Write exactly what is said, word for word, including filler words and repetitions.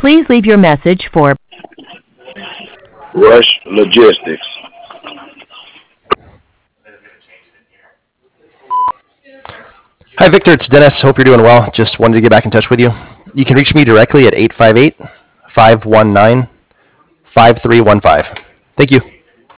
Please leave your message for Rush Logistics. Hi, Victor. It's Dennis. Hope you're doing well. Just wanted to get back in touch with you. You can reach me directly at eight five eight, five one nine, five three one five. Thank you.